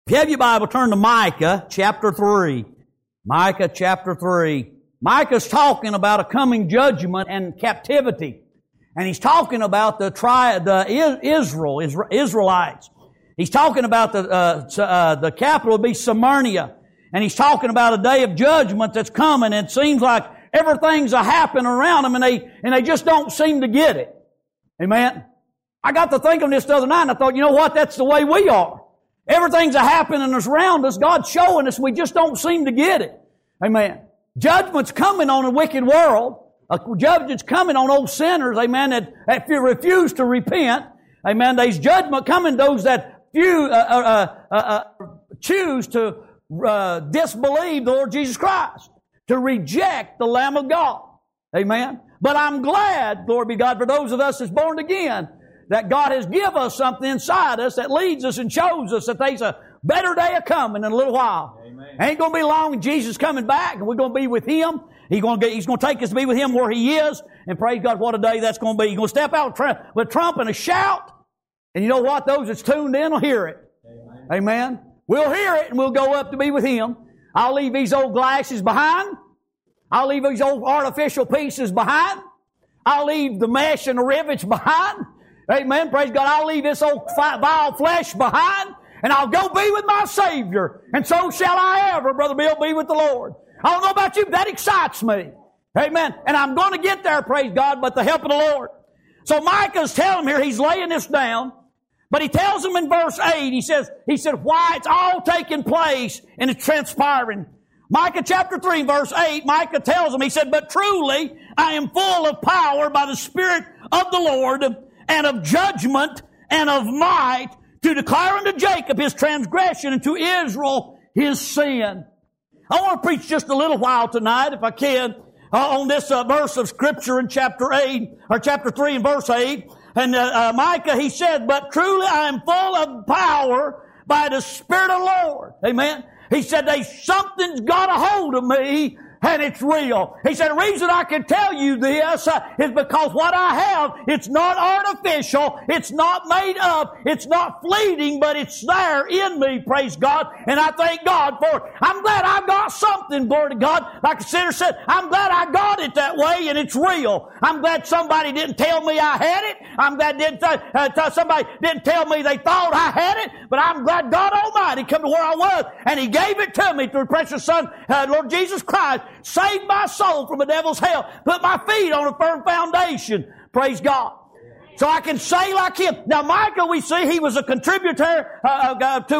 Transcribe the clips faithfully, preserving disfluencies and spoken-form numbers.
If you have your Bible, turn to Micah chapter three. Micah chapter three. Micah's talking about a coming judgment and captivity. And he's talking about the tri- the Israel, Israelites. He's talking about the, uh, uh, the capital will be Smyrna. And he's talking about a day of judgment that's coming. And it seems like everything's a happening around them and they, and they just don't seem to get it. Amen. I got to thinking this the other night and I thought, you know what? That's the way we are. Everything's a happening around us. God's showing us. We just don't seem to get it. Amen. Judgment's coming on a wicked world. A judgment's coming on old sinners. Amen. That, that refuse to repent. Amen. There's judgment coming those that few, uh, uh, uh, uh, choose to uh, disbelieve the Lord Jesus Christ. To reject the Lamb of God. Amen. But I'm glad, glory be God, for those of us that's born again, that God has given us something inside us that leads us and shows us that there's a better day of coming in a little while. Amen. Ain't going to be long and Jesus coming back and we're going to be with Him. He's going to get, He's going to take us to be with Him where He is. And praise God, what a day that's going to be. He's going to step out with trump and a shout. And you know what? Those that's tuned in will hear it. Amen. Amen. We'll hear it and we'll go up to be with Him. I'll leave these old glasses behind. I'll leave these old artificial pieces behind. I'll leave the mesh and the rivets behind. Amen. Praise God. I'll leave this old vile flesh behind and I'll go be with my Savior. And so shall I ever, Brother Bill, be with the Lord. I don't know about you, but that excites me. Amen. And I'm going to get there, praise God, but the help of the Lord. So Micah's telling him here, he's laying this down, but he tells him in verse eight, he says, he said, why it's all taking place and it's transpiring. Micah chapter three, verse eight, Micah tells him, he said, but truly I am full of power by the Spirit of the Lord and of judgment and of might to declare unto Jacob his transgression and to Israel his sin. I want to preach just a little while tonight, if I can, uh, on this uh, verse of Scripture in chapter eight, or chapter three and verse eight. And uh, uh, Micah, he said, but truly I am full of power by the Spirit of the Lord. Amen. He said, there's something's got a hold of me and it's real. He said, the reason I can tell you this uh, is because what I have, it's not artificial, it's not made up, it's not fleeting, but it's there in me, praise God, and I thank God for it. I'm glad I got something, glory to God. Like the sinner said, I'm glad I got it that way and it's real. I'm glad somebody didn't tell me I had it. I'm glad didn't th- uh, th- somebody didn't tell me they thought I had it, but I'm glad God Almighty come to where I was and He gave it to me through the precious Son, uh, Lord Jesus Christ. Saved my soul from the devil's hell. Put my feet on a firm foundation. Praise God. So I can say like him. Now Micah, we see he was a contributor uh, uh, to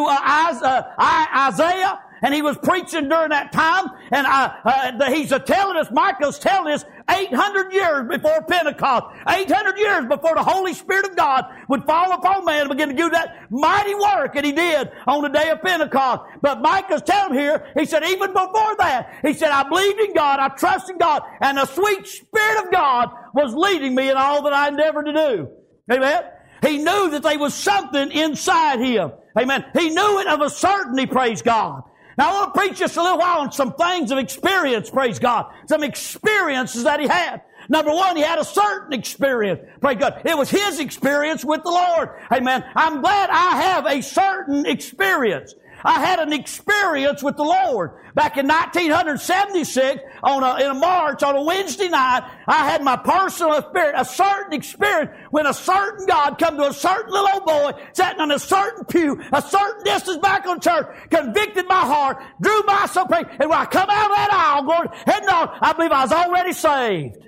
uh, Isaiah. And he was preaching during that time. And uh, uh, he's uh, telling us, Micah's telling us, eight hundred years before Pentecost, eight hundred years before the Holy Spirit of God would fall upon man and begin to do that mighty work that He did on the day of Pentecost. But Micah's telling here, he said, even before that, he said, I believed in God, I trusted in God, and the sweet Spirit of God was leading me in all that I endeavored to do. Amen? He knew that there was something inside him. Amen? He knew it of a certainty, praise God. Now I want to preach just a little while on some things of experience, praise God. Some experiences that he had. Number one, he had a certain experience, praise God. It was his experience with the Lord. Amen. I'm glad I have a certain experience. I had an experience with the Lord. Back in nineteen seventy-six, on a, in a March, on a Wednesday night, I had my personal experience, a certain experience when a certain God come to a certain little old boy sitting on a certain pew, a certain distance back on church, convicted my heart, drew my soul, and when I come out of that aisle, going heading on, I believe I was already saved.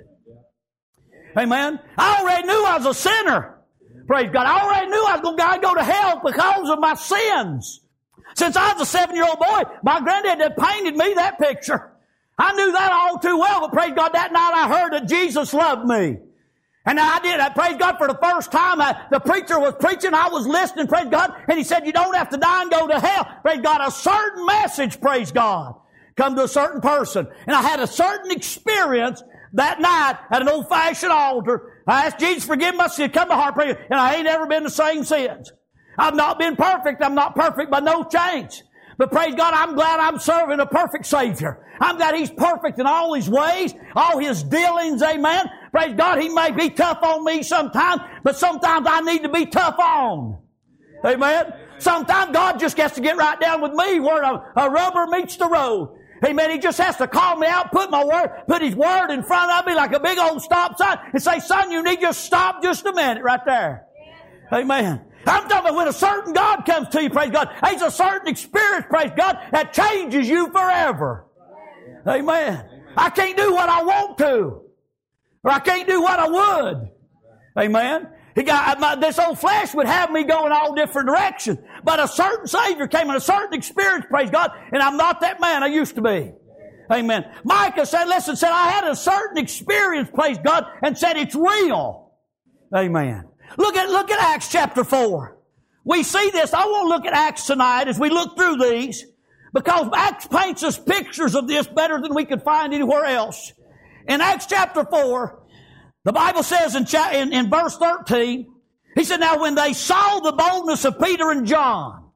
Amen. I already knew I was a sinner. Praise God. I already knew I was going to go to hell because of my sins. Since I was a seven-year-old boy, my granddad had painted me that picture. I knew that all too well, but praise God, that night I heard that Jesus loved me. And I did. I praise God for the first time. I, the preacher was preaching. I was listening, praise God. And he said, you don't have to die and go to hell. Praise God, a certain message, praise God, come to a certain person. And I had a certain experience that night at an old-fashioned altar. I asked Jesus to forgive my sin, come to heart, praise God, and I ain't ever been the same since. I've not been perfect. I'm not perfect by no change. But praise God, I'm glad I'm serving a perfect Savior. I'm glad He's perfect in all His ways, all His dealings, amen. Praise God, He may be tough on me sometimes, but sometimes I need to be tough on. Amen. Sometimes God just has to get right down with me where a, a rubber meets the road. Amen. He just has to call me out, put my word, put His word in front of me like a big old stop sign and say, son, you need to just stop just a minute right there. Amen. I'm talking about when a certain God comes to you, praise God. There's a certain experience, praise God, that changes you forever. Amen. I can't do what I want to. Or I can't do what I would. Amen. He got, my, this old flesh would have me going all different directions. But a certain Savior came in a certain experience, praise God, and I'm not that man I used to be. Amen. Micah said, listen, said, I had a certain experience, praise God, and said it's real. Amen. Look at, look at Acts chapter four. We see this. I want to look at Acts tonight as we look through these, because Acts paints us pictures of this better than we could find anywhere else. In Acts chapter four, the Bible says in, cha- in, in verse thirteen, he said, now when they saw the boldness of Peter and John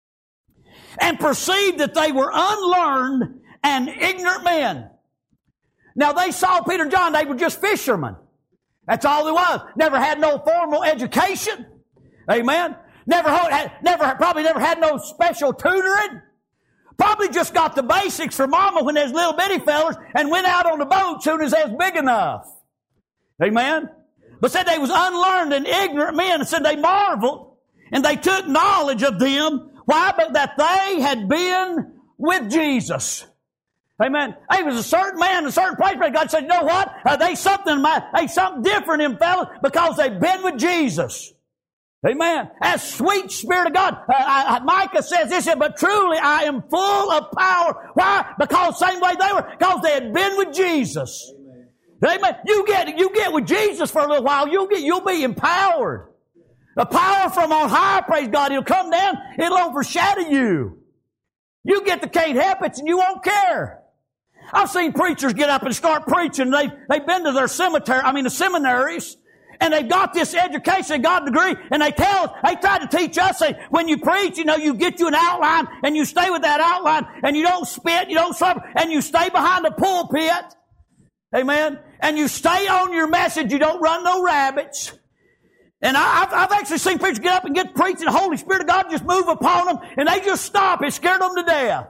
and perceived that they were unlearned and ignorant men. Now they saw Peter and John, they were just fishermen. That's all they was. Never had no formal education. Amen. Never had, never, probably never had no special tutoring. Probably just got the basics from mama when they was little bitty fellas and went out on the boat soon as they was big enough. Amen. But said they was unlearned and ignorant men, and said they marveled and they took knowledge of them. Why? But that they had been with Jesus. Amen. They was a certain man in a certain place, but God said, you know what? Uh, they something, they something different in fellas because they've been with Jesus. Amen. That sweet Spirit of God. Uh, I, Micah says this, but truly I am full of power. Why? Because same way they were, because they had been with Jesus. Amen. Amen. You get, you get with Jesus for a little while, you'll get, you'll be empowered. The power from on high, praise God, it'll come down, it'll overshadow you. You get the can't help it and you won't care. I've seen preachers get up and start preaching. They, they've been to their cemetery, I mean the seminaries, and they've got this education, they got a degree, and they tell us, they try to teach us, say, when you preach, you know, you get you an outline, and you stay with that outline, and you don't spit, you don't slap, and you stay behind the pulpit. Amen. And you stay on your message, you don't run no rabbits. And I, I've, I've actually seen preachers get up and get preached, and the Holy Spirit of God just move upon them, and they just stop. It scared them to death.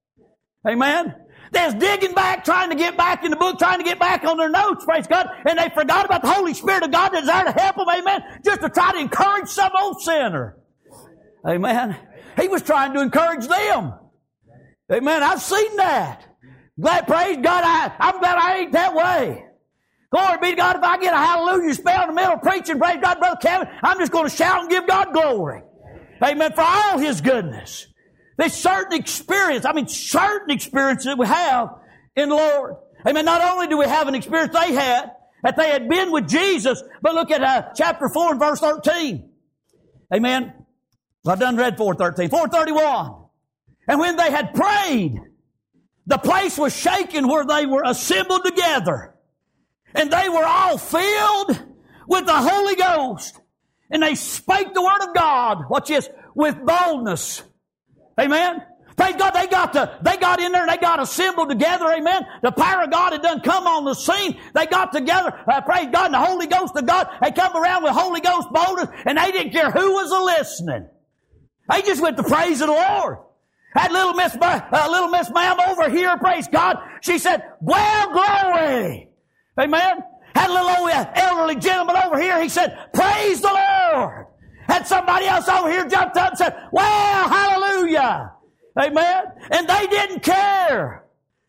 Amen. They're digging back, trying to get back in the book, trying to get back on their notes, praise God, and they forgot about the Holy Spirit of God that's there to help them, amen, just to try to encourage some old sinner. Amen. He was trying to encourage them. Amen. I've seen that. Glad, praise God, I, I'm glad I ain't that way. Glory be to God. If I get a hallelujah spell in the middle of preaching, praise God, Brother Kevin, I'm just going to shout and give God glory. Amen. For all His goodness. There's certain experience, I mean certain experience that we have in the Lord. Amen. Not only do we have an experience they had, that they had been with Jesus, but look at uh, chapter four and verse thirteen. Amen. I've done read four thirteen. four thirty-one. And when they had prayed, the place was shaken where they were assembled together. And they were all filled with the Holy Ghost. And they spake the word of God, watch this, with boldness. Amen. Praise God, they got to, they got in there and they got assembled together, amen. The power of God had done come on the scene. They got together, uh, praise God, and the Holy Ghost of God, they come around with Holy Ghost boldness, and they didn't care who was a-listening. They just went to praise the Lord. Had little Miss, uh, little Miss Ma'am over here, praise God. She said, well, glory. Amen. Had a little old elderly gentleman over here, he said, praise the Lord. Had somebody else over here jumped up and said, well, hallelujah. Amen. And they didn't care.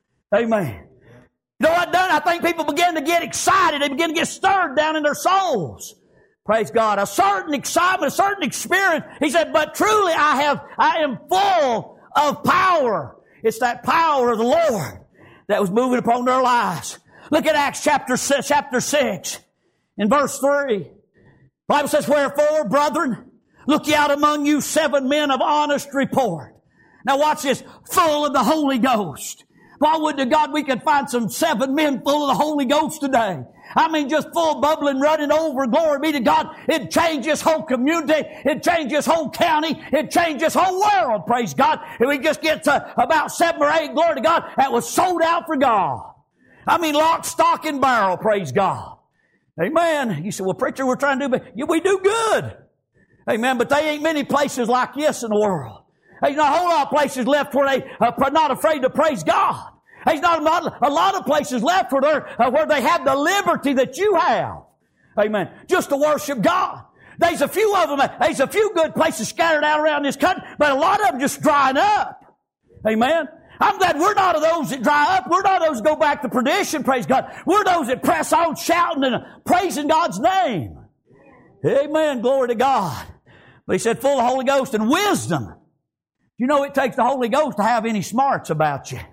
Amen. You know what done? I think people began to get excited. They began to get stirred down in their souls. Praise God. A certain excitement, a certain experience. He said, but truly I have, I am full of power. It's that power of the Lord that was moving upon their lives. Look at Acts chapter six, chapter six in verse three. The Bible says, wherefore, brethren, look ye out among you seven men of honest report. Now watch this, full of the Holy Ghost. Why would to God we could find some seven men full of the Holy Ghost today? I mean, just full bubbling, running over. Glory be to God. It'd change this whole community. It'd change this whole county. It'd change this whole world. Praise God. If we just get to about seven or eight, glory to God, that was sold out for God. I mean, lock, stock, and barrel. Praise God. Amen. You say, well, preacher, we're trying to do, but we do good. Amen. But they ain't many places like this in the world. There's not a whole lot of places left where they are not afraid to praise God. There's not a lot of places left where, they're, uh, where they have the liberty that you have. Amen. Just to worship God. There's a few of them, there's a few good places scattered out around this country, but a lot of them just drying up. Amen. I'm glad we're not of those that dry up. We're not those that go back to perdition, praise God. We're those that press on shouting and praising God's name. Amen. Glory to God. But he said full of Holy Ghost and wisdom. You know it takes the Holy Ghost to have any smarts about you.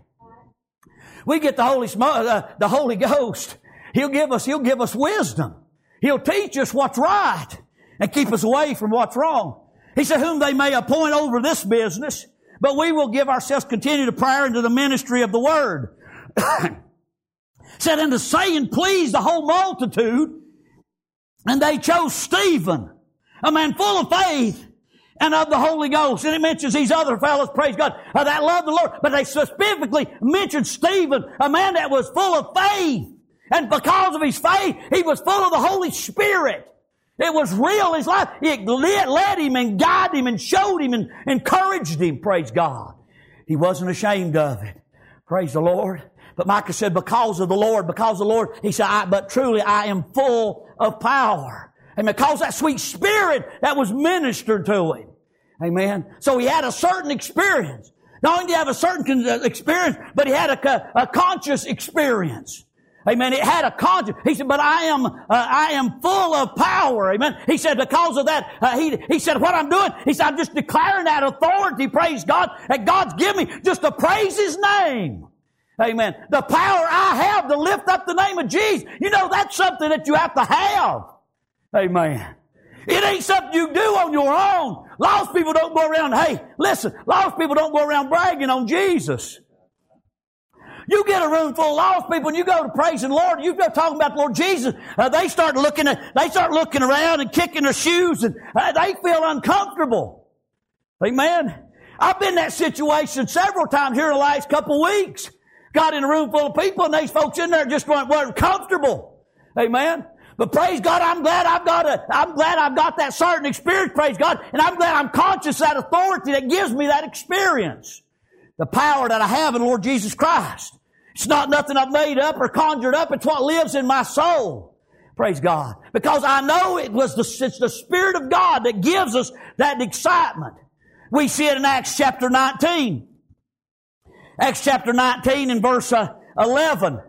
We get the Holy uh, the Holy Ghost. He'll give us, He'll give us wisdom. He'll teach us what's right and keep us away from what's wrong. He said, whom they may appoint over this business, but we will give ourselves continue to prayer into the ministry of the Word. Said, and the saying pleased the whole multitude, and they chose Stephen, a man full of faith and of the Holy Ghost. And it mentions these other fellows, praise God, uh, that love the Lord. But they specifically mentioned Stephen, a man that was full of faith. And because of his faith, he was full of the Holy Spirit. It was real. His life, it led him and guided him and showed him and encouraged him, praise God. He wasn't ashamed of it. Praise the Lord. But Micah said, because of the Lord, because of the Lord, he said, I, but truly I am full of power. And because that sweet Spirit that was ministered to him. Amen. So he had a certain experience. Not only did he have a certain experience, but he had a, a conscious experience. Amen. It had a conscience. He said, but I am, uh, I am full of power. Amen. He said, because of that, uh, he, he said, what I'm doing, he said, I'm just declaring that authority, praise God, that God's given me just to praise His name. Amen. The power I have to lift up the name of Jesus. You know, that's something that you have to have. Amen. It ain't something you do on your own. Lost people don't go around, hey, listen, lost people don't go around bragging on Jesus. You get a room full of lost people and you go to praising the Lord, you go talking about the Lord Jesus, uh, they start looking at, they start looking around and kicking their shoes and uh, they feel uncomfortable. Amen. I've been in that situation several times here in the last couple of weeks. Got in a room full of people and these folks in there just weren't, weren't comfortable. Amen. But praise God, I'm glad I've got a, I'm glad I've got that certain experience, praise God, and I'm glad I'm conscious of that authority that gives me that experience. The power that I have in Lord Jesus Christ. It's not nothing I've made up or conjured up. It's what lives in my soul. Praise God. Because I know it was the, it's the Spirit of God that gives us that excitement. We see it in Acts chapter nineteen. Acts chapter nineteen and verse uh, eleven.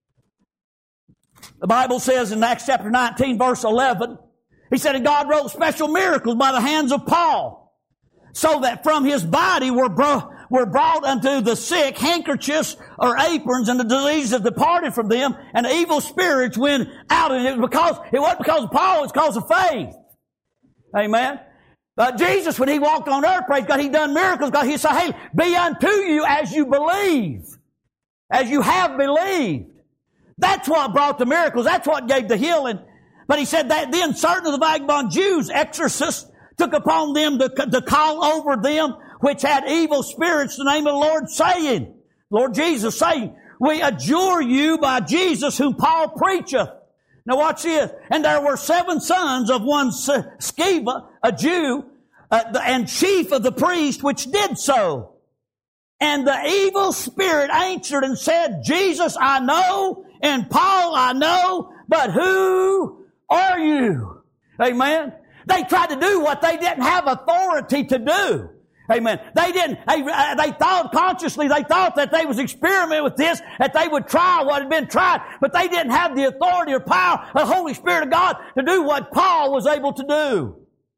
The Bible says in Acts chapter nineteen verse eleven, he said, and God wrought special miracles by the hands of Paul, so that from his body were brought were brought unto the sick handkerchiefs or aprons, and the diseases departed from them, and the evil spirits went out. And it was because, it wasn't because of Paul, it was because of faith. Amen. But Jesus, when He walked on earth, praise God, He done miracles. God, He said, hey, be unto you as you believe. As you have believed. That's what brought the miracles. That's what gave the healing. But He said that then certain of the vagabond Jews, exorcists, took upon them to, to call over them which had evil spirits the name of the Lord, saying, Lord Jesus saying, we adjure you by Jesus whom Paul preacheth. Now watch this. And there were seven sons of one Sceva, a Jew, uh, the, and chief of the priest, which did so. And the evil spirit answered and said, Jesus I know, and Paul I know, but who are you? Amen. They tried to do what they didn't have authority to do. Amen. They didn't, they, they thought consciously, they thought that they was experimenting with this, that they would try what had been tried, but they didn't have the authority or power of the Holy Spirit of God to do what Paul was able to do.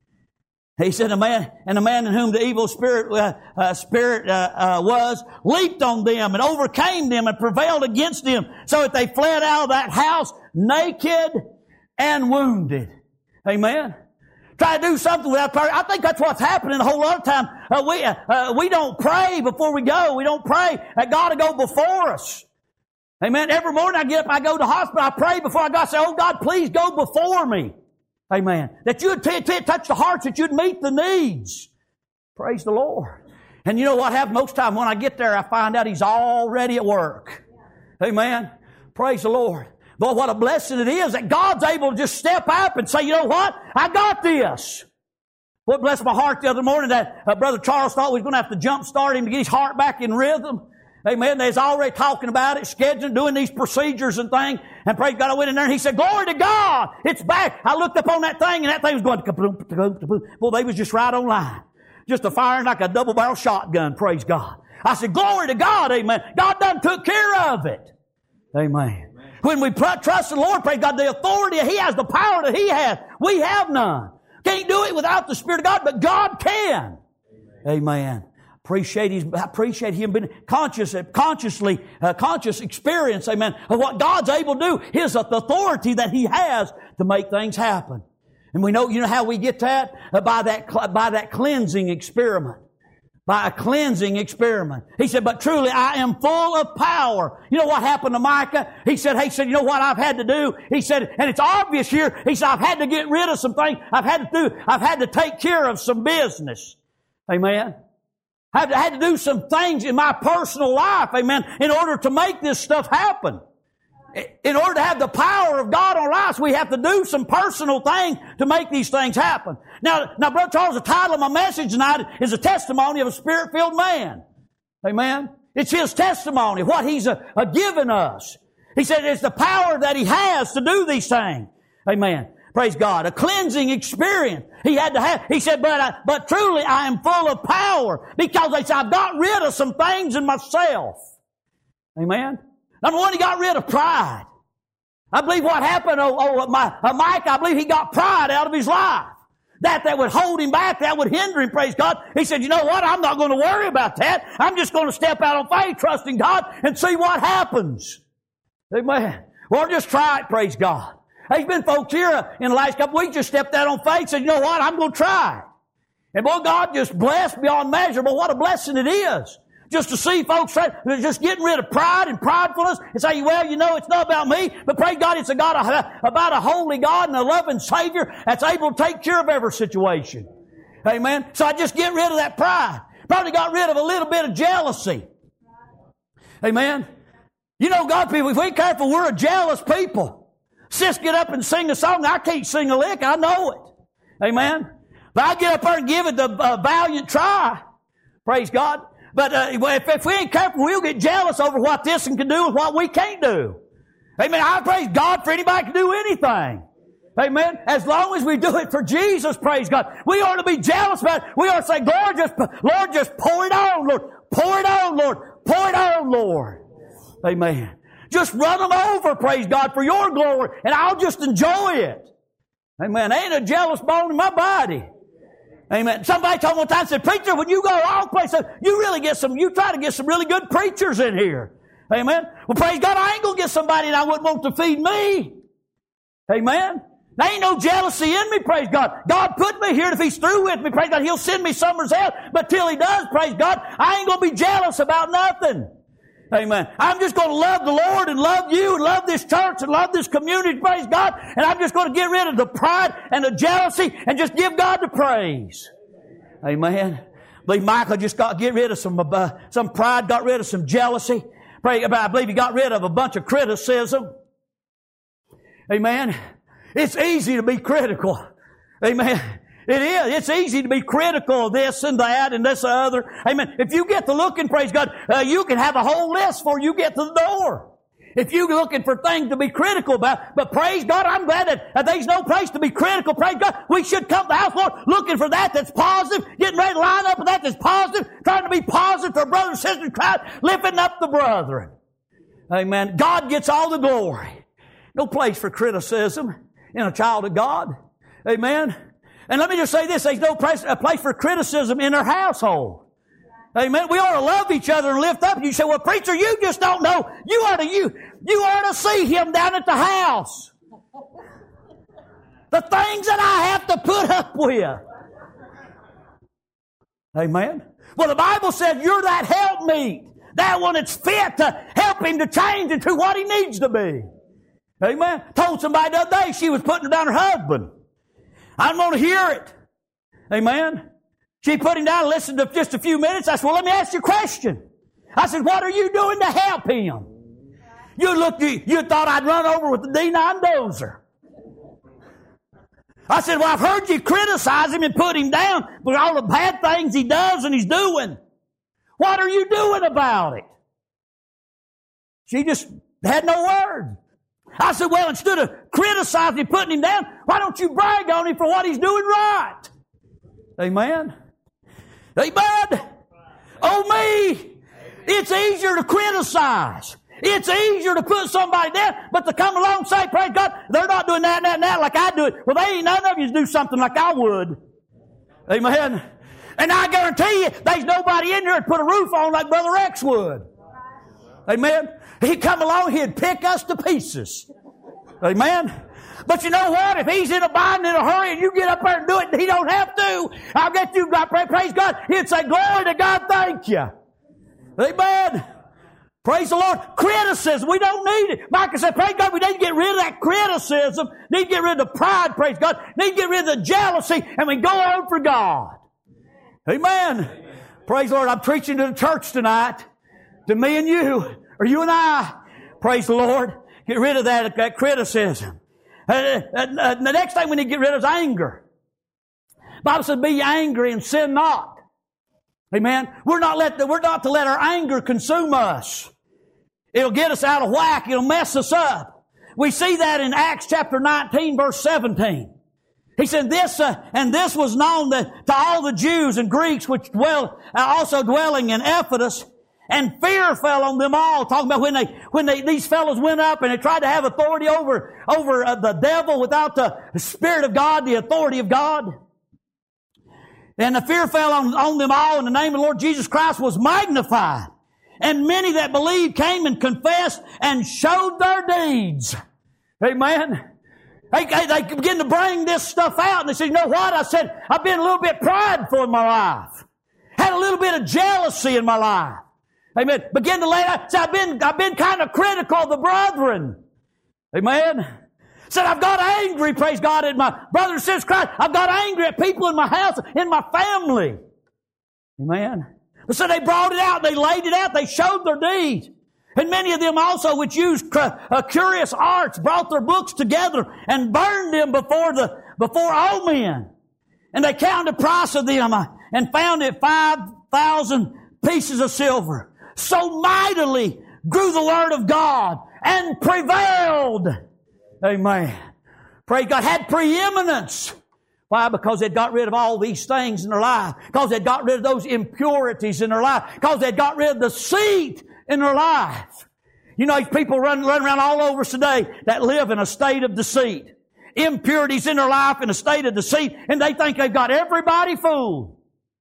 He said, a man, and a man in whom the evil spirit, uh, uh, spirit, uh, uh, was, leaped on them and overcame them and prevailed against them, so that they fled out of that house naked and wounded. Amen. Try to do something without prayer. I think that's what's happening a whole lot of time. Uh, we, uh, we don't pray before we go. We don't pray that God will go before us. Amen. Every morning I get up, I go to the hospital, I pray before I go. I say, oh God, please go before me. Amen. That you would t- t- touch the hearts, that you'd meet the needs. Praise the Lord. And you know what happens most time when I get there, I find out He's already at work. Amen. Praise the Lord. But what a blessing it is that God's able to just step up and say, you know what? I got this. What blessed my heart the other morning that uh, Brother Charles thought we was going to have to jump start him to get his heart back in rhythm. Amen. They was already talking about it, scheduling, doing these procedures and things. And praise God, I went in there and he said, glory to God, it's back. I looked up on that thing and that thing was going, kaboom, kaboom, kaboom. Well, they was just right on line. Just a firing like a double barrel shotgun, praise God. I said, glory to God, amen. God done took care of it. Amen. When we trust the Lord, praise God, the authority He has, the power that He has, we have none. Can't do it without the Spirit of God, but God can. Amen. Amen. Appreciate His, appreciate Him being conscious, consciously, uh, conscious experience, amen, of what God's able to do. His authority that He has to make things happen. And we know, you know how we get that? Uh, by that, by that cleansing experiment. By a cleansing experiment. He said, but truly I am full of power. You know what happened to Micah? He said, hey, he said, you know what I've had to do? He said, and it's obvious here, he said, I've had to get rid of some things. I've had to do, I've had to take care of some business. Amen. I've had to do some things in my personal life, amen, in order to make this stuff happen. In order to have the power of God on our lives, we have to do some personal things to make these things happen. Now, now, Brother Charles, the title of my message tonight is a testimony of a Spirit-filled man. Amen? It's his testimony, what he's uh, uh, given us. He said it's the power that he has to do these things. Amen. Praise God. A cleansing experience he had to have. He said, but, I, but truly I am full of power because he said, I've got rid of some things in myself. Amen? Number one, he got rid of pride. I believe what happened, oh, oh my, uh, Mike, I believe he got pride out of his life. That, that would hold him back, that would hinder him, praise God. He said, you know what, I'm not going to worry about that. I'm just going to step out on faith, trusting God, and see what happens. Amen. Well, just try it, praise God. There's been folks here in the last couple of weeks just stepped out on faith and said, you know what, I'm going to try it. And boy, God just blessed beyond measure, but what a blessing it is. Just to see folks just getting rid of pride and pridefulness and say, well, you know, it's not about me, but praise God, it's a God, about a holy God and a loving Savior that's able to take care of every situation. Amen. So I just get rid of that pride. Probably got rid of a little bit of jealousy. Amen. You know, God people, if we ain't careful, we're a jealous people. Sis get up and sing a song. I can't sing a lick. I know it. Amen. But I get up there and give it the uh, valiant try. Praise God. But uh, if, if we ain't careful, we'll get jealous over what this can do and what we can't do. Amen. I praise God for anybody can do anything. Amen. As long as we do it for Jesus, praise God. We ought to be jealous about it. We ought to say, Lord, just, Lord, just pour it on, Lord. Pour it on, Lord. Pour it on, Lord. Amen. Just run them over, praise God, for your glory, and I'll just enjoy it. Amen. Ain't a jealous bone in my body. Amen. Somebody told me one time, said, preacher, when you go all places, you really get some, you try to get some really good preachers in here. Amen. Well, praise God, I ain't going to get somebody that I wouldn't want to feed me. Amen. There ain't no jealousy in me, praise God. God put me here, and if He's through with me, praise God, He'll send me somewhere else. But till He does, praise God, I ain't going to be jealous about nothing. Amen. I'm just going to love the Lord and love you and love this church and love this community, praise God. And I'm just going to get rid of the pride and the jealousy and just give God the praise. Amen. I believe Michael just got get rid of some uh, some pride, got rid of some jealousy. Pray, I believe he got rid of a bunch of criticism. Amen. It's easy to be critical. Amen. It is. It's easy to be critical of this and that and this and other. Amen. If you get to looking, praise God, uh, you can have a whole list before you get to the door. If you're looking for things to be critical about, but praise God, I'm glad that uh, there's no place to be critical. Praise God. We should come to the house, Lord, looking for that that's positive, getting ready to line up with that that's positive, trying to be positive for brothers and sisters in Christ, lifting up the brethren. Amen. God gets all the glory. No place for criticism in a child of God. Amen. And let me just say this, there's no place, a place for criticism in our household. Amen. We ought to love each other and lift up. And you say, well, preacher, you just don't know. You ought to, you, you ought to see him down at the house. The things that I have to put up with. Amen. Well, the Bible says you're that helpmeet. That one that's fit to help him to change into what he needs to be. Amen. Told somebody the other day she was putting down her husband. I don't want to hear it. Amen. She put him down and listened to just a few minutes. I said, well, let me ask you a question. I said, what are you doing to help him? You looked, you, you thought I'd run over with the D nine dozer. I said, well, I've heard you criticize him and put him down for all the bad things he does and he's doing. What are you doing about it? She just had no word. I said, well, instead of criticizing him, putting him down, why don't you brag on him for what he's doing right? Amen. Amen. Oh, me. It's easier to criticize. It's easier to put somebody down, but to come along and say, praise God, they're not doing that and that and that like I do it. Well, they ain't none of you do something like I would. Amen. And I guarantee you, there's nobody in there that put a roof on like Brother X would. Amen. He'd come along, he'd pick us to pieces. Amen. But you know what? If he's in a bind in a hurry and you get up there and do it and he don't have to, I'll get you, God, praise God. He'd say, glory to God, thank you. Amen. Praise the Lord. Criticism, we don't need it. Micah said, praise God, we need to get rid of that criticism. Need to get rid of the pride, praise God. Need to get rid of the jealousy, and we go on for God. Amen. Amen. Praise the Lord. I'm preaching to the church tonight. To me and you, or you and I. Praise the Lord. Get rid of that, that criticism. Uh, uh, uh, the next thing we need to get rid of is anger. The Bible says, be angry and sin not. Amen. We're not let the, we're not to let our anger consume us. It'll get us out of whack. It'll mess us up. We see that in Acts chapter nineteen, verse seventeen. He said, "This uh, and this was known to, to all the Jews and Greeks which dwell uh, also dwelling in Ephesus, and fear fell on them all." Talking about when they when they these fellows went up and they tried to have authority over over uh, the devil without the Spirit of God, the authority of God. And the fear fell on, on them all, and the name of the Lord Jesus Christ was magnified. And many that believed came and confessed and showed their deeds. Amen. They, they, they begin to bring this stuff out, and they said, you know what? I said, I've been a little bit prideful in my life. Had a little bit of jealousy in my life. Amen. Begin to lay out. So I've been, I've been kind of critical of the brethren. Amen. Said, I've got angry, praise God, at my brothers and sisters in Christ. I've got angry at people in my house, in my family. Amen. So they brought it out, they laid it out, they showed their deeds. And many of them also, which used uh, curious arts, brought their books together and burned them before the before all men. And they counted the price of them uh, and found it five thousand pieces of silver. So mightily grew the word of God and prevailed. Amen. Praise God. Had preeminence. Why? Because they'd got rid of all these things in their life. Because they'd got rid of those impurities in their life. Because they'd got rid of deceit in their life. You know, people run, run around all over us today that live in a state of deceit. Impurities in their life, in a state of deceit, and they think they've got everybody fooled.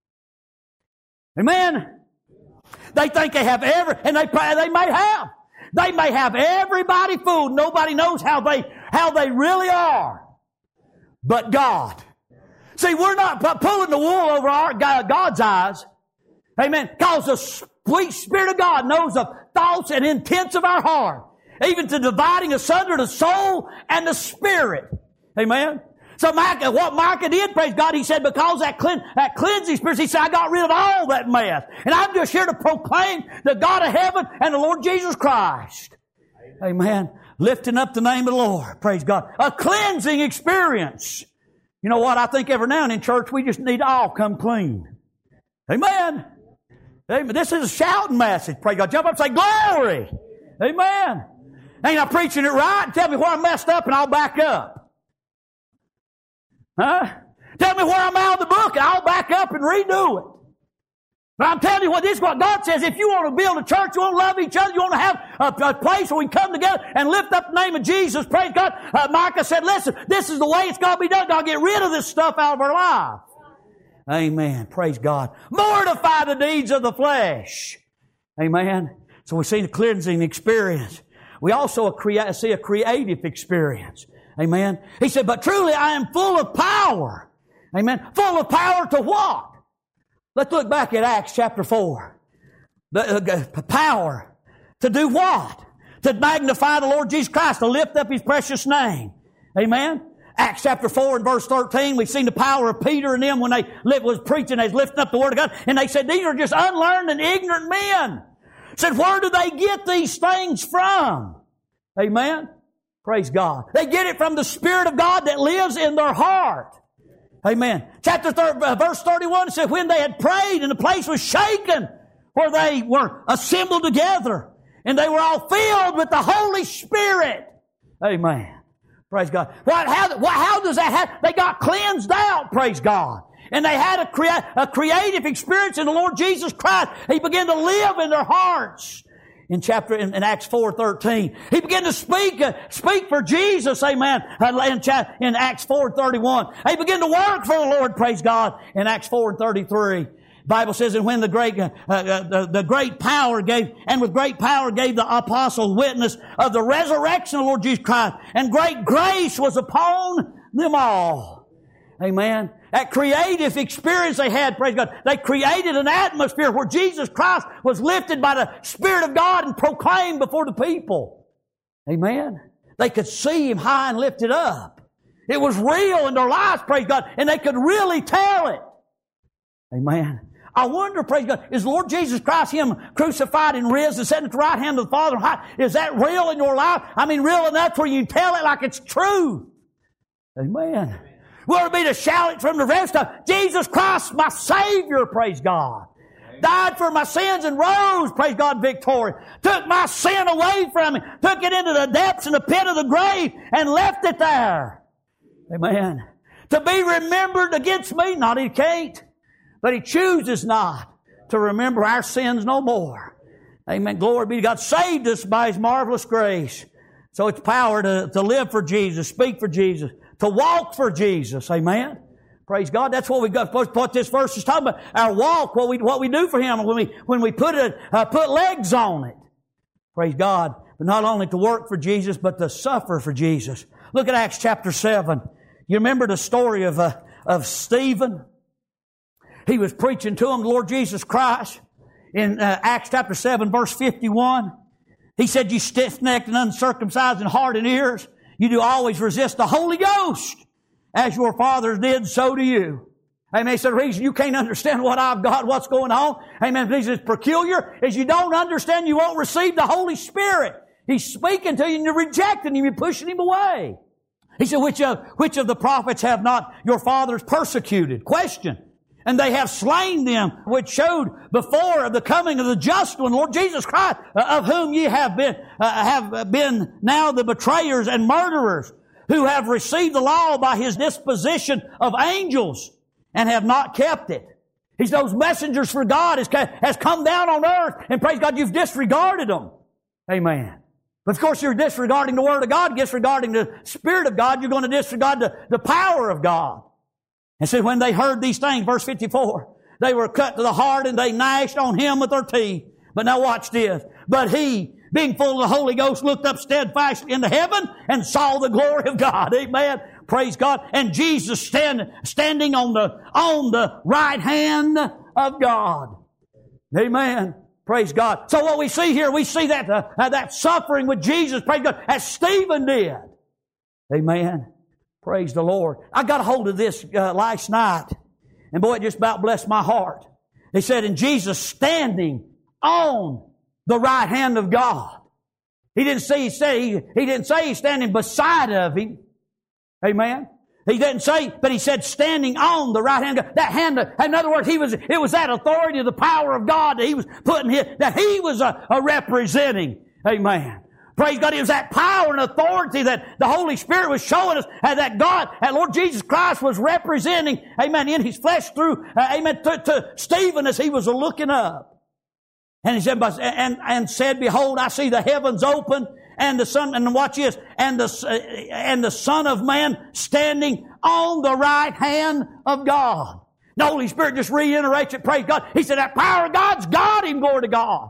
Amen? They think they have every, and they, they may have. They may have everybody fooled. Nobody knows how they, how they really are. But God. See, we're not pulling the wool over our God's eyes. Amen. Because the sweet Spirit of God knows the thoughts and intents of our heart. Even to dividing asunder the soul and the spirit. Amen. So Micah, what Micah did, praise God, he said, because that, clean, that cleansing spirit, he said, I got rid of all that mess. And I'm just here to proclaim the God of heaven and the Lord Jesus Christ. Amen. Amen. Lifting up the name of the Lord. Praise God. A cleansing experience. You know what? I think every now and then in church we just need to all come clean. Amen. Amen. This is a shouting message. Praise God. Jump up and say, glory. Amen. Ain't I preaching it right? Tell me where I messed up and I'll back up. Huh? Tell me where I'm out of the book and I'll back up and redo it. But I'm telling you what, this is what God says. If you want to build a church, you want to love each other, you want to have a, a place where we can come together and lift up the name of Jesus, praise God. Uh, Micah said, listen, this is the way it's got to be done. God, get rid of this stuff out of our life. Amen. Praise God. Mortify the deeds of the flesh. Amen. So we see the cleansing experience. We also see a creative experience. Amen. He said, but truly I am full of power. Amen. Full of power to what? Let's look back at Acts chapter four. The uh, power to do what? To magnify the Lord Jesus Christ, to lift up His precious name. Amen. Acts chapter four and verse thirteen, we've seen the power of Peter and them when they was preaching, they was lifting up the Word of God, and they said, these are just unlearned and ignorant men. Said, where do they get these things from? Amen. Praise God. They get it from the Spirit of God that lives in their heart. Amen. Chapter thirty, uh, verse thirty-one said, when they had prayed and the place was shaken where they were assembled together, and they were all filled with the Holy Spirit. Amen. Praise God. What, how, what, how does that happen? They got cleansed out, praise God. And they had a, crea- a creative experience in the Lord Jesus Christ. He began to live in their hearts. In chapter, in, in Acts four thirteen. He began to speak, uh, speak for Jesus, amen, uh, in, cha- in Acts four thirty-one. He began to work for the Lord, praise God, in Acts four thirty-three. Bible says, and when the great, uh, uh, the, the great power gave, and with great power gave the apostles witness of the resurrection of the Lord Jesus Christ, and great grace was upon them all. Amen. That creative experience they had, praise God, they created an atmosphere where Jesus Christ was lifted by the Spirit of God and proclaimed before the people. Amen. They could see Him high and lifted up. It was real in their lives, praise God, and they could really tell it. Amen. I wonder, praise God, is Lord Jesus Christ, Him crucified and risen, sitting at the right hand of the Father, is that real in your life? I mean, real enough where you can tell it like it's true. Amen. Will it be to shout it from the rooftop? Jesus Christ, my Savior, praise God. Amen. Died for my sins and rose, praise God, victorious. Took my sin away from me. Took it into the depths and the pit of the grave and left it there. Amen. To be remembered against me, not He can't, but He chooses not to remember our sins no more. Amen. Glory be to God. Saved us by His marvelous grace. So it's power to, to live for Jesus, speak for Jesus, to walk for Jesus. Amen. Praise God. That's what we got. What this verse is talking about. Our walk, what we what we do for Him when we when we put it uh, put legs on it. Praise God. But not only to work for Jesus, but to suffer for Jesus. Look at Acts chapter seven. You remember the story of uh, of Stephen? He was preaching to them the Lord Jesus Christ in uh, Acts chapter seven, verse fifty-one. He said, "You stiff-necked and uncircumcised in heart and ears, you do always resist the Holy Ghost, as your fathers did, so do you." Amen. He said, the reason you can't understand what I've got, what's going on, amen, the reason it's peculiar is you don't understand, you won't receive the Holy Spirit. He's speaking to you and you're rejecting Him, you're pushing Him away. He said, which of, which of the prophets have not your fathers persecuted? Question. And they have slain them, which showed before of the coming of the just one, Lord Jesus Christ, of whom ye have been, uh, have been now the betrayers and murderers, who have received the law by His disposition of angels, and have not kept it. He's those messengers for God has, has come down on earth, and praise God, you've disregarded them. Amen. But of course, you're disregarding the Word of God, disregarding the Spirit of God, you're going to disregard the, the power of God. And so when they heard these things, verse fifty-four, they were cut to the heart and they gnashed on Him with their teeth. But now watch this. But he, being full of the Holy Ghost, looked up steadfastly into heaven and saw the glory of God. Amen. Praise God. And Jesus stand, standing on the, on the right hand of God. Amen. Praise God. So what we see here, we see that, uh, uh, that suffering with Jesus, praise God, as Stephen did. Amen. Praise the Lord. I got a hold of this uh, last night, and boy, it just about blessed my heart. He said, and Jesus standing on the right hand of God. He didn't say, he said, he, he didn't say he's standing beside of Him. Amen. He didn't say, but he said standing on the right hand of God. That hand, in other words, he was, it was that authority, the power of God that he was putting here, that he was a, a representing. Amen. Praise God. It was that power and authority that the Holy Spirit was showing us, and that God, that Lord Jesus Christ was representing, amen, in His flesh through, uh, amen, to, to Stephen as he was looking up. And he said, and, and said, behold, I see the heavens open, and the Son, and watch this, and the, uh, and the Son of Man standing on the right hand of God. The Holy Spirit just reiterates it, praise God. He said, that power of God's got Him, glory to God.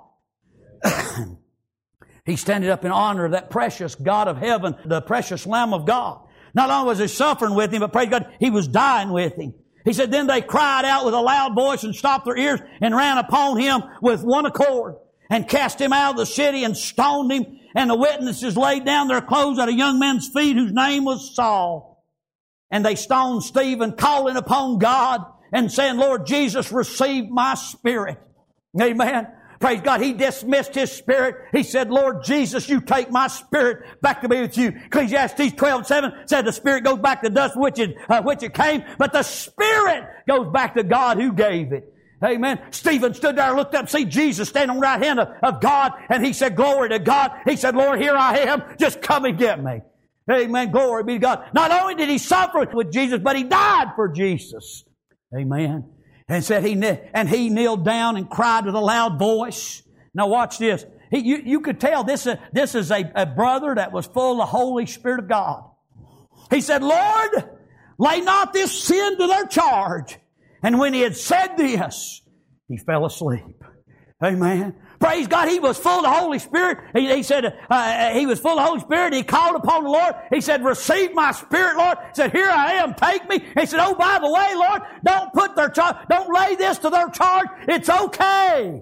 He standing up in honor of that precious God of heaven, the precious Lamb of God. Not only was He suffering with Him, but praise God, He was dying with Him. He said, then they cried out with a loud voice and stopped their ears and ran upon Him with one accord and cast Him out of the city and stoned Him. And the witnesses laid down their clothes at a young man's feet whose name was Saul. And they stoned Stephen, calling upon God and saying, Lord Jesus, receive my spirit. Amen. praise God, he dismissed his spirit. He said, Lord Jesus, you take my spirit back to be with you. Ecclesiastes twelve seven said the spirit goes back to dust which it, uh, which it came, but the spirit goes back to God who gave it. Amen. Stephen stood there and looked up and see Jesus standing on the right hand of, of God, and he said, glory to God. He said, Lord, here I am. Just come and get me. Amen. Glory be to God. Not only did he suffer with Jesus, but he died for Jesus. Amen. And said he and he kneeled down and cried with a loud voice. Now watch this. He, you, you could tell this, uh, this is a, a brother that was full of the Holy Spirit of God. He said, Lord, lay not this sin to their charge. And when he had said this, he fell asleep. Amen. Praise God. He was full of the Holy Spirit. He, he said, uh, he was full of the Holy Spirit. He called upon the Lord. He said, receive my spirit, Lord. He said, here I am. Take me. He said, oh, by the way, Lord, don't put their charge, don't lay this to their charge. It's okay.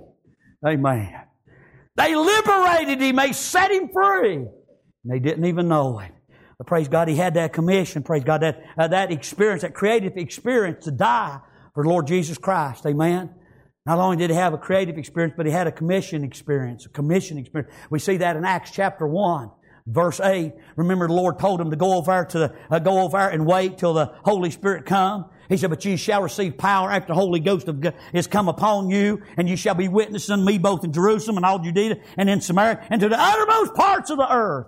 Amen. They liberated him. They set him free. And they didn't even know it. But praise God, he had that commission. Praise God, that, uh, that experience, that creative experience to die for the Lord Jesus Christ. Amen. Not only did he have a creative experience, but he had a commission experience, a commission experience. We see that in Acts chapter one, verse eight. Remember, the Lord told him to go over to the, uh, go over and wait till the Holy Spirit come. He said, but ye shall receive power after the Holy Ghost of God is come upon you, and you shall be witnesses unto me both in Jerusalem and all Judea and in Samaria and to the uttermost parts of the earth.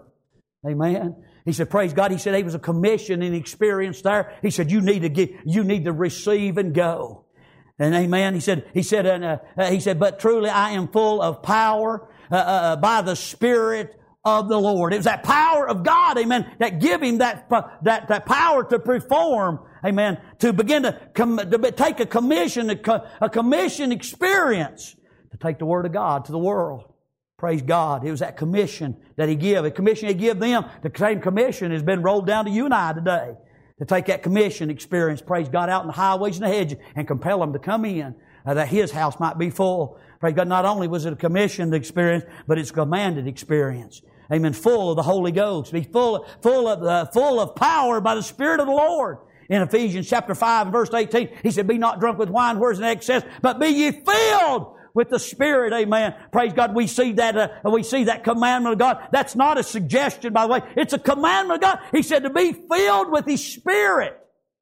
Amen. He said, praise God. He said, he was a commission and experience there. He said, you need to get, you need to receive and go. And amen. He said, he said, uh, uh, he said, but truly I am full of power uh, uh, by the Spirit of the Lord. It was that power of God, amen, that give him that, uh, that, that power to perform, amen, to begin to, com- to take a commission, a, co- a commission experience to take the Word of God to the world. Praise God. It was that commission that he gave. A commission he gave them. The same commission has been rolled down to you and I today. To take that commission experience, praise God, out in the highways and the hedges and compel them to come in, uh, that his house might be full. Praise God, not only was it a commissioned experience, but it's a commanded experience. Amen. Full of the Holy Ghost. Be full, full of, uh, full of power by the Spirit of the Lord. In Ephesians chapter five and verse eighteen, he said, be not drunk with wine, where's an excess, but be ye filled with the Spirit. Amen. Praise God. We see that, uh, we see that commandment of God. That's not a suggestion, by the way. It's a commandment of God. He said to be filled with His Spirit.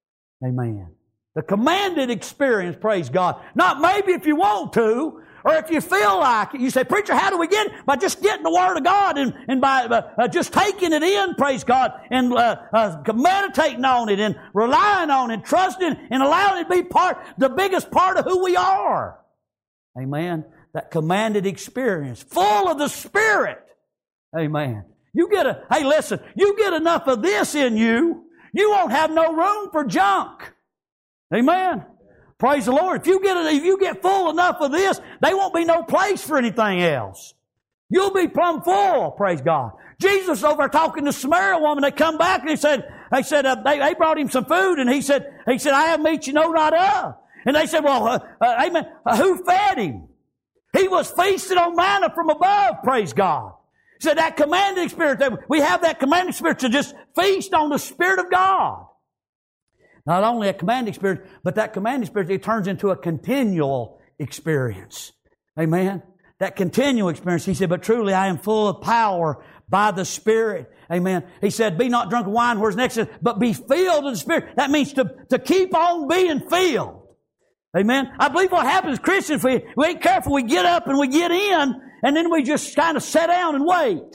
Amen. The commanded experience, praise God. Not maybe if you want to, or if you feel like it. You say, preacher, how do we get it? By just getting the Word of God and, and by uh, uh, just taking it in, praise God, and uh, uh, meditating on it and relying on it, trusting and allowing it to be part, the biggest part of who we are. Amen. That commanded experience, full of the Spirit. Amen. You get a, hey listen, you get enough of this in you, you won't have no room for junk. Amen. Praise the Lord. If you get, if you get full enough of this, there won't be no place for anything else. You'll be plumb full, praise God. Jesus over talking to the Samaritan woman, they come back and he said, they said, uh, they, they brought him some food and he said, he said, I have meat you know not of. And they said, well, uh, uh, amen, uh, who fed him? He was feasted on manna from above, praise God. He said that commanding spirit, we have that commanding spirit to just feast on the Spirit of God. Not only a commanding spirit, but that commanding spirit, it turns into a continual experience. Amen. That continual experience. He said, but truly I am full of power by the Spirit. Amen. He said, be not drunk of wine, where's next, but be filled with the Spirit. That means to, to keep on being filled. Amen. I believe what happens, Christians, we, we ain't careful, we get up and we get in, and then we just kind of sit down and wait.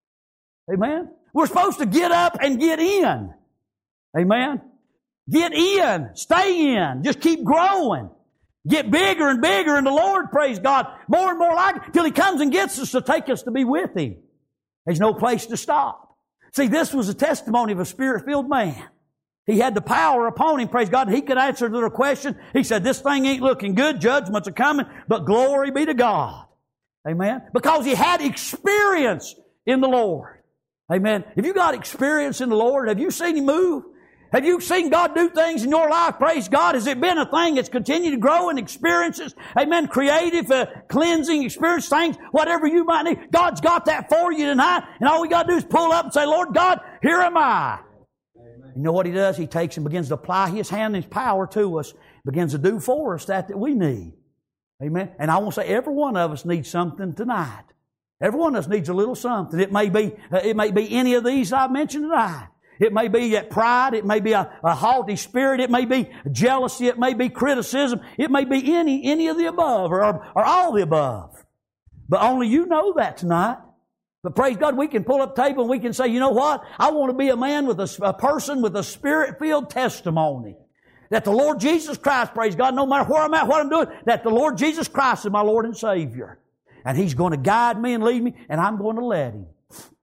Amen. We're supposed to get up and get in. Amen. Get in. Stay in. Just keep growing. Get bigger and bigger in the Lord, praise God. More and more like it, till He comes and gets us to take us to be with Him. There's no place to stop. See, this was a testimony of a Spirit-filled man. He had the power upon him, praise God. He could answer to the question. He said, this thing ain't looking good. Judgments are coming, but glory be to God. Amen. Because he had experience in the Lord. Amen. Have you got experience in the Lord? Have you seen Him move? Have you seen God do things in your life? Praise God. Has it been a thing that's continued to grow in experiences? Amen. Creative, uh, cleansing experience, things, whatever you might need. God's got that for you tonight. And all we got to do is pull up and say, Lord God, here am I. Amen. You know what He does? He takes and begins to apply His hand and His power to us. Begins to do for us that that we need. Amen. And I want to say every one of us needs something tonight. Every one of us needs a little something. It may be, uh, it may be any of these I've mentioned tonight. It may be that pride. It may be a, a haughty spirit. It may be jealousy. It may be criticism. It may be any, any of the above or, or all the above. But only you know that tonight. But praise God, we can pull up the table and we can say, you know what? I want to be a man with a, a person with a Spirit-filled testimony. That the Lord Jesus Christ, praise God, no matter where I'm at, what I'm doing, that the Lord Jesus Christ is my Lord and Savior. And He's going to guide me and lead me, and I'm going to let Him.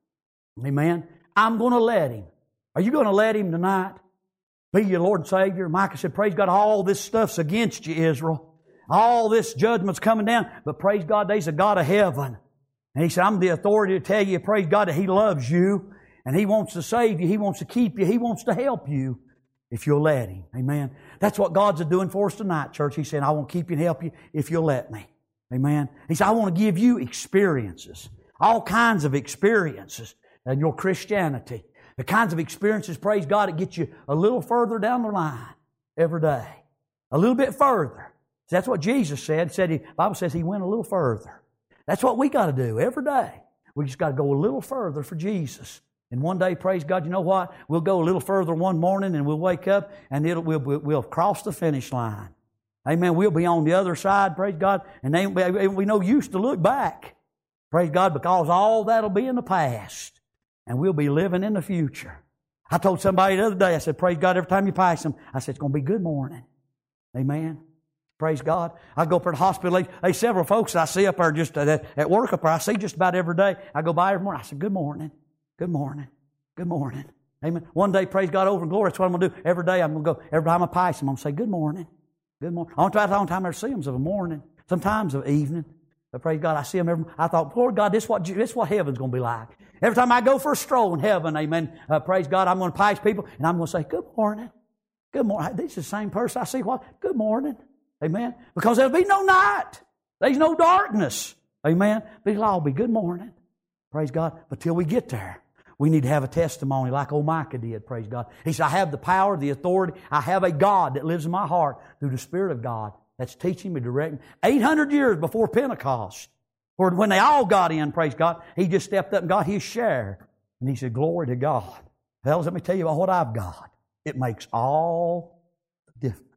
Amen. I'm going to let Him. Are you going to let Him tonight be your Lord and Savior? Micah said, praise God, all this stuff's against you, Israel. All this judgment's coming down. But praise God, there's a God of heaven. And He said, I'm the authority to tell you, praise God, that He loves you. And He wants to save you. He wants to keep you. He wants to help you if you'll let Him. Amen. That's what God's doing for us tonight, church. He's saying, I want to keep you and help you if you'll let me. Amen. He said, I want to give you experiences. All kinds of experiences in your Christianity. The kinds of experiences, praise God, that get you a little further down the line every day. A little bit further. That's what Jesus said. He said, the Bible says He went a little further. That's what we got to do every day. We just got to go a little further for Jesus. And one day, praise God, you know what? We'll go a little further one morning and we'll wake up and it'll, we'll, we'll cross the finish line. Amen. We'll be on the other side, praise God, and they, we no use to look back. Praise God, because all that'll be in the past. And we'll be living in the future. I told somebody the other day, I said, praise God, every time you pass them, I said, it's going to be good morning. Amen. Praise God. I go up to the hospital. There's several folks I see up there just at, at work up there. I see just about every day. I go by every morning. I said, good morning. Good morning. Good morning. Amen. One day, praise God, over in glory. That's what I'm going to do. Every day I'm going to go, every time I pass them, I'm going to say, good morning. Good morning. I don't try to long time I ever see them of a morning. Sometimes of evening. But praise God, I see them every I thought, Lord God, this is what, this is what heaven's going to be like. Every time I go for a stroll in heaven, amen, uh, praise God, I'm going to pass people and I'm going to say, good morning. Good morning. This is the same person I see. What? Good morning. Amen. Because there'll be no night. There's no darkness. Amen. But it'll all be good morning. Praise God. But till we get there, we need to have a testimony like old Micah did, praise God. He said, I have the power, the authority. I have a God that lives in my heart through the Spirit of God that's teaching me, directing me. eight hundred years before Pentecost, when they all got in, praise God, He just stepped up and got His share. And He said, glory to God. Fellas, let me tell you about what I've got. It makes all the difference.